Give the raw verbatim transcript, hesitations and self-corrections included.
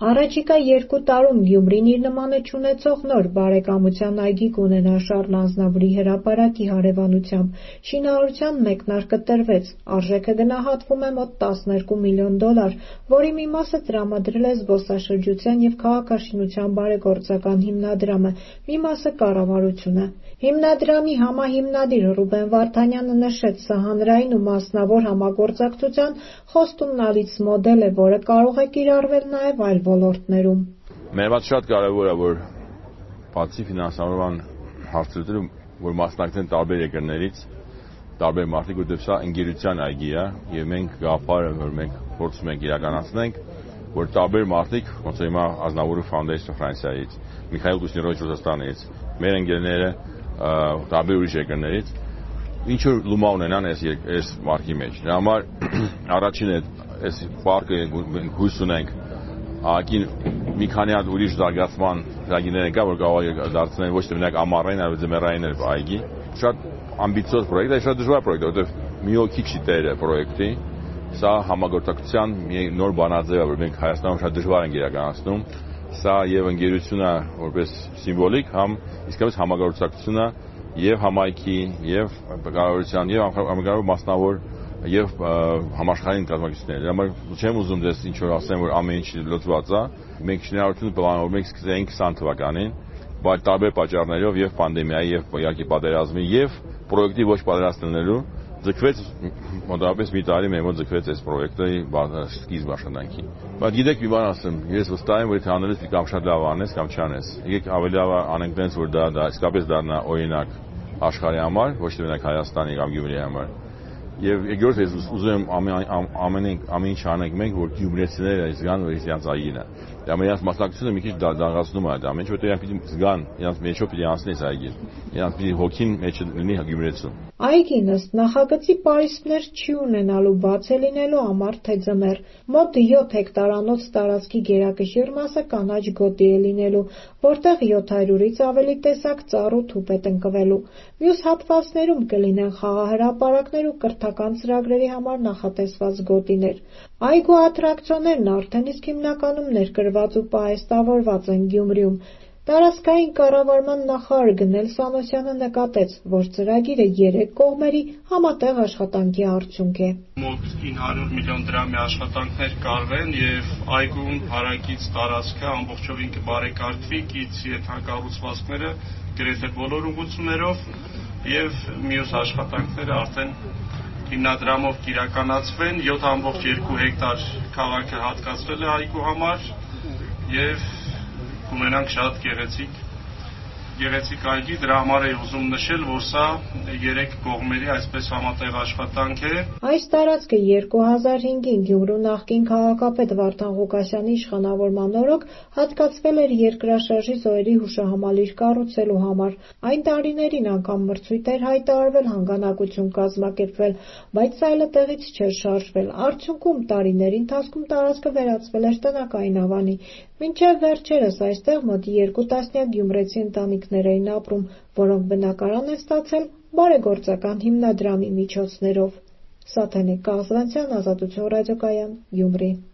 Առաջիկա երկու տարում Գյումրին իր նմանը չունեցող նոր բարեկամության այգի կունենա Շառլ Ազնավուրի հրապարակի հարևանությամբ։ Շինարարության մեկնարկը տրվեց, արժեքը գնահատվում է մոտ տասներկու միլիոն դոլար, որի մի մասը տրամադրել է զբոսաշրջության և քաղաքաշինության բարեգործական հիմնադրամը, մի մասը կառավարությունը։ Հիմնադրամի համահիմնադիր Ռուբեն Վարդանյանը նշեց, սա հանրային ու մասնավոր համագործակցության խոստումնալից մոդել է, որը կարող է կիրառվել նաև այլ ոլորտներում։ Մեր համար շատ կարևոր է, որ բացի ֆինանսավորման հարցերից, որ մասնակցեն տարբեր երկրներից, տարբեր մարդիկ, որտեղ սա ընկերության այգի է, եւ մենք գաղափարը, որ մենք փորձում ենք իրականացնենք, որ տարբեր մարդիկ, ոնց որ հիմա Ազնավուրի Foundation Ֆրանսիայից, Միխայել Կուսնիրովիչ Ռուսաստանից, մեր ընկերները տարբեր ուրիշ երկրներից ինչ որ լումա ունենան այս այս մարկի մեջ։ Դրա համար առաջինը այս պարկը մենք հույս ունենք ակին մի քանի հատ ուրիշ զարգացման ծրագիրներ կա, որ կարող է դարձնել ոչ թե միակ ամառային, այլ ձմեռային այգի։ Շատ ամբիցիոզ պրոյեկտ է, շատ դժվար պրոյեկտ է, որովհետև մի հոգի չի տերը պրոյեկտի։ Սա համագործակցության մի նոր բանաձև է, որ մենք Հայաստանում շատ դժվար ենք իրականացնում։ Սա եւ ընկերությունը որպես սիմվոլիկ, համ իսկապես համագործակցությունը եւ համայնքի եւ կառավարության եւ համագործակցության մասնավոր եւ համաշխարհային կազմակերպությունների։ Դրա համար չեմ ուզում դες ինչ որ ասեմ, որ ամեն ինչ լուծված է։ Մենք շինարարությունը պլանավորում ենք սկսենք քսան թվականին, բայց տարբեր պատճառներով եւ պանդեմիայի եւ իհարկե պատերազմի եւ պրոյեկտի ոչ պատրաստելու ձգվեց մոտավորապես մի տարի մեր մոտ ձգվեց այս պրոյեկտի սկիզբ աշխատանքի։ Բայց գիտեք մի բան ասեմ, ես վստահ եմ, որ եթե անելս կամ շատ լավ անես կամ չանես։ Եկեք ավելի լավ անենք տենց, որ դա դա իսկապես դառնա օրինակ աշխարհի համար, ոչ թե միայն Հայաստանի կամ Գյումրիի համար։ Եվ երկրորդ ես ուզում եմ ամեն ամեն ամեն ինչ անենք մենք, որ գյումրեցիները զգան, որ իրենց այգին է։ Դա մենակ մասնակցությունը մի քիչ դառնում է դա, ինչ որ իրենք պիտի զգան, իրենց մեջով պիտի անցնի այս այգին։ Իրենք պիտի հոգին մեջը լինի գյումրեցու։ Այգին ըստ նախագծի պարիսպներ չի ունենալու, բաց է լինելու ամառ թե ձմեռ։ Մոտ յոթ հեկտարանոց տարածքի գերակշիռ մասը կանաչ գոտի է լինելու, որտեղ յոթ հարյուրից ավելի տեսակ ծառ ու թուփ է տնկվելու։ Մյուս հատվածներում կլինեն խաղահրապարակներ ու կրթական ծրագրերի համար նախատեսված գոտիներ։ Այգու ատրակցիոններն արդեն իսկ հիմնականում ներկրված ու պահեստավորված են Գյումրիում։ Տարածքային կառավարման նախարար Գնել Սանոսյանը նկատեց, որ ծրագիրը երեք կողմերի համատեղ աշխատանքի արդյունք է։ Մոտ ինը հարյուր միլիոն դրամի աշխատանքներ կարվեն եւ այգուն հարակից տարածքը ամբողջովին կբարեկարգվի, կից ենթակառուցվածքները գրեթե բոլոր ուղղություններով եւ մյուս աշխատանքները արդեն հիմնադրամով կիրականացվեն։ յոթ ամբողջ երկու հեկտար քաղաքը հատկացվել է այգու համար եւ ունենանք շատ գեղեցիկ գեղեցիկ այգի, դրա համար է ուզում նշել, որ սա երեք կողմերի այսպես համատեղ աշխատանք է։ Այս տարածքը երկու հազար հինգին Գյումրու նախկին քաղաքապետ Վարդան Ղուկասյանի իշխանավորման օրոք հատկացվել էր երկրաշարժի զոհերի հուշահամալիր կառուցելու համար։ Այն տարիներին անգամ մրցույթ էր հայտարարվել, հանգանակություն կազմակերպվել, բայց սայլը տեղից չէր շարժվել։ Արդյունքում տարիների ընթացքում տարածքը վերածվել էր տնակային ավանի։ Մինչև վերջերս այստեղ մոտ երկու տասնյակ գյումրեցի ընտանիքներ էին ապրում, որոնք բնակարան են ստացել բարեգործական հիմնադրամի միջոցներով։ Սաթենիկ Կաղզվանցյան, Ազատություն ռադիոկայան, Գյումրի։